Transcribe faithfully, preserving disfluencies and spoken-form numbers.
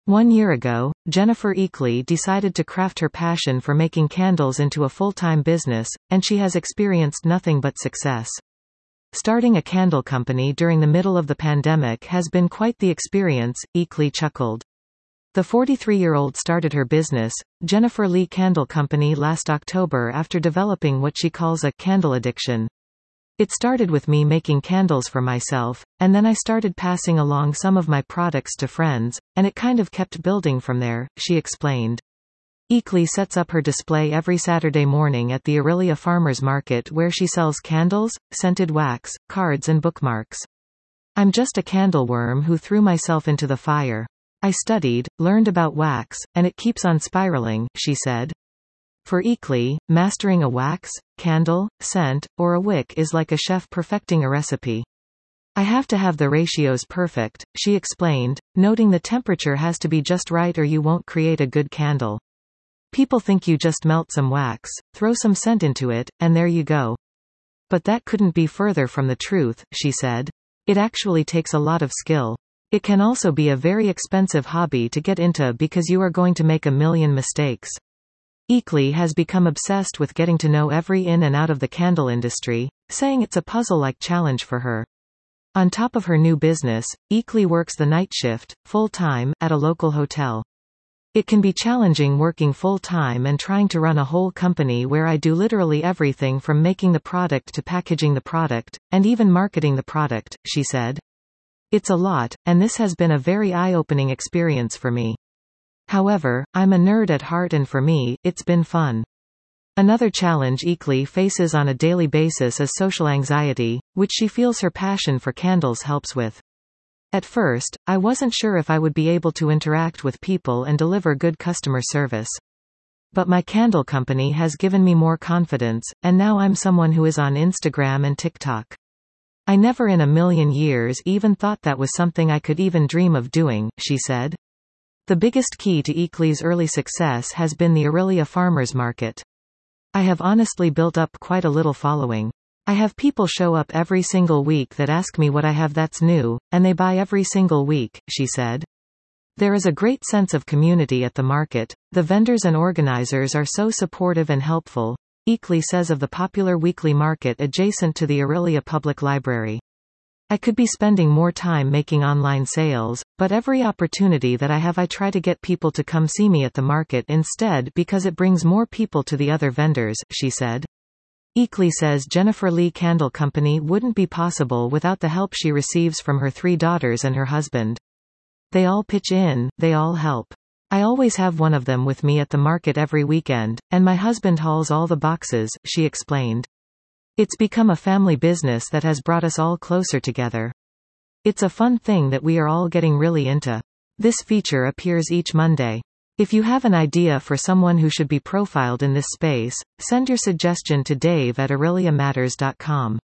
One year ago, Jennifer Eakley decided to craft her passion for making candles into a full-time business, and she has experienced nothing but success. Starting a candle company during the middle of the pandemic has been quite the experience, Eakley chuckled. The forty-three-year-old started her business, Jennifer Lee Candle Company, last October after developing what she calls a candle addiction. It started with me making candles for myself, and then I started passing along some of my products to friends, and it kind of kept building from there, she explained. Eakley sets up her display every Saturday morning at the Orillia Farmers Market where she sells candles, scented wax, cards and bookmarks. I'm just a candle worm who threw myself into the fire. I studied, learned about wax, and it keeps on spiraling, she said. For Eakley, mastering a wax, candle, scent, or a wick is like a chef perfecting a recipe. I have to have the ratios perfect, she explained, noting the temperature has to be just right or you won't create a good candle. People think you just melt some wax, throw some scent into it, and there you go. But that couldn't be further from the truth, she said. It actually takes a lot of skill. It can also be a very expensive hobby to get into because you are going to make a million mistakes. Eakley has become obsessed with getting to know every in and out of the candle industry, saying it's a puzzle-like challenge for her. On top of her new business, Eakley works the night shift, full-time, at a local hotel. It can be challenging working full-time and trying to run a whole company where I do literally everything from making the product to packaging the product, and even marketing the product, she said. It's a lot, and this has been a very eye-opening experience for me. However, I'm a nerd at heart and for me, it's been fun. Another challenge Eakley faces on a daily basis is social anxiety, which she feels her passion for candles helps with. At first, I wasn't sure if I would be able to interact with people and deliver good customer service. But my candle company has given me more confidence, and now I'm someone who is on Instagram and TikTok. I never in a million years even thought that was something I could even dream of doing, she said. The biggest key to Eakley's early success has been the Orillia Farmers Market. I have honestly built up quite a little following. I have people show up every single week that ask me what I have that's new, and they buy every single week, she said. There is a great sense of community at the market. The vendors and organizers are so supportive and helpful, Eakley says of the popular weekly market adjacent to the Orillia Public Library. I could be spending more time making online sales, but every opportunity that I have I try to get people to come see me at the market instead because it brings more people to the other vendors, she said. Eakley says Jennifer Lee Candle Company wouldn't be possible without the help she receives from her three daughters and her husband. They all pitch in, they all help. I always have one of them with me at the market every weekend, and my husband hauls all the boxes, she explained. It's become a family business that has brought us all closer together. It's a fun thing that we are all getting really into. This feature appears each Monday. If you have an idea for someone who should be profiled in this space, send your suggestion to Dave at orillia matters dot com.